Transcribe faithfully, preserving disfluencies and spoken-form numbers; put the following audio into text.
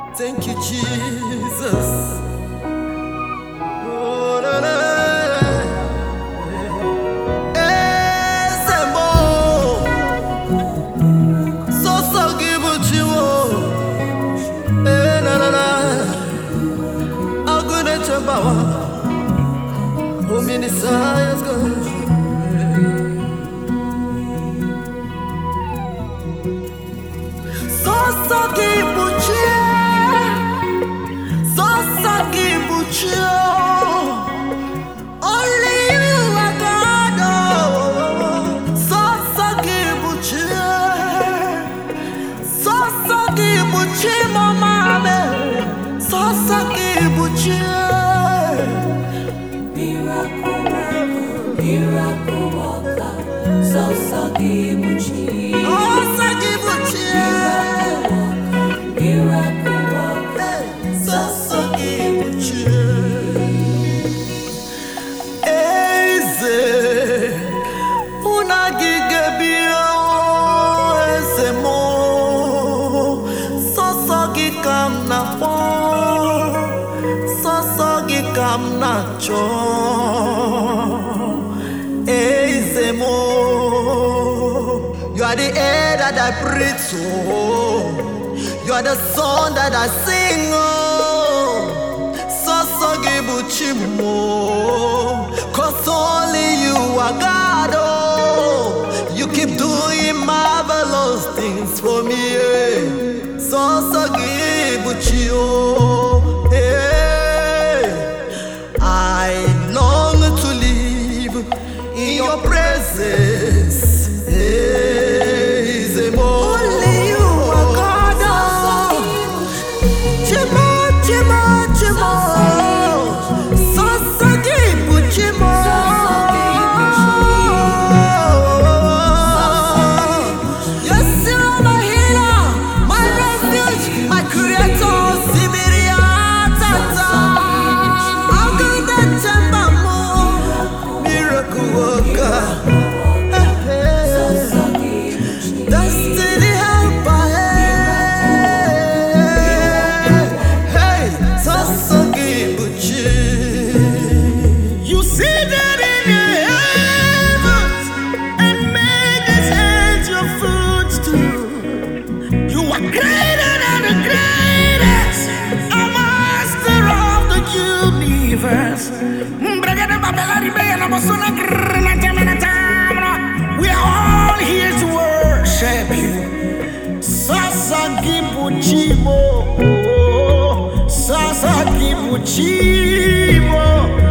Thank you, Jesus. Oh, na, na. Eh, Sembo. So, so, give it you. Eh, na, na, na. I'm gonna jump out. Oh, Messiah's gonna. So, so, give it you. Only you are God, oh. So so kibuchi, so so kibuchi, mama, so so kibuchi. Miracle worker, miracle worker, so so kibuchi. Oh, so kibuchi, miracle worker, so so kibuchi. I'm not sure. Ezemo, you are the air that I breathe. So you are the song that I sing. Oh, so so gibuchimo, 'cause only you are God. Oh, you keep doing marvelous things for me. Eh. So so gibuchio. Eh. I long to live in your presence. Hey, only you are God. Chimo, chimo, chimo. Sasagi buchimo. Yes, you are my healer, my refuge, my creator. Sibiria tata. Destiny helper, hey, so so gibuchi. You see that in your heavens and made this earth your footstool. You are greater than the greatest, a master of the universe. We are all here to worship you. Sasa gibuchimo, sasa gibuchimo.